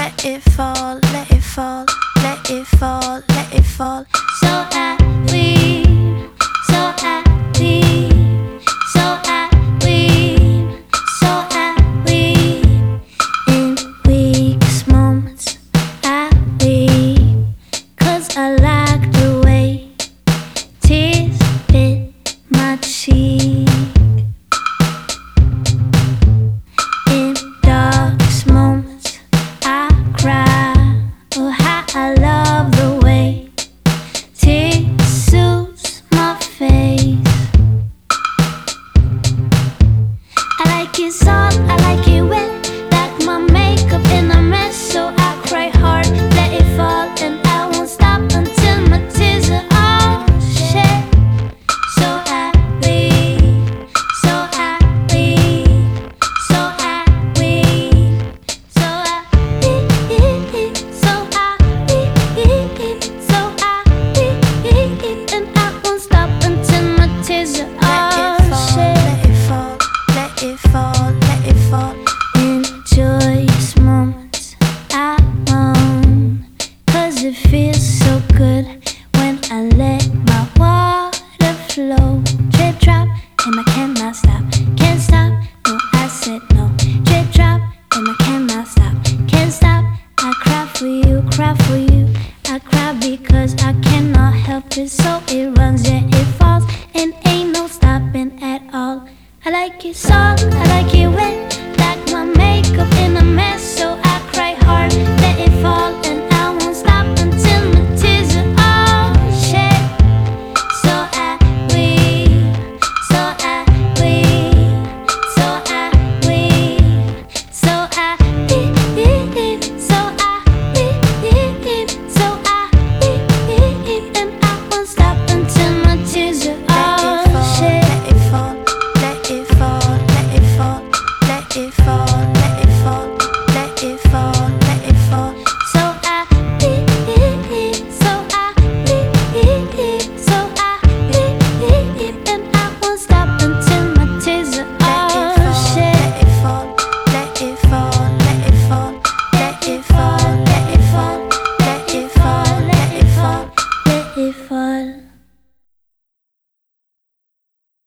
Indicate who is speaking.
Speaker 1: let it fall, let it fall, let it fall, let it fall. So I weep, so I weep, so I weep, so I weep. In weak moments I weep, 'cause I like the way tears hit my cheek. In darkest moments I cry, oh how I love the way tears soothes my face. I like it soft, I like it wet, like my makeup in a mess. So I cry hard, let it fall, and I won't stop until my tears are all shed. So I weep, so I weep, so I weep, so I weep, so I weep, so I weep, and I won't stop until my tears are all shed. Let it fall, let it fall, let it fall. In joyous moments I moan, 'cause it feels so good when I let my water flow. Drip drop, and I cannot stop, can't stop, no I said no. Drip drop, and I cannot stop, can't stop. I cry for you, cry for you. I cry because I cannot help it. So it runs, yeah it falls, and ain't no stopping at all. I like it soft, I like it wet,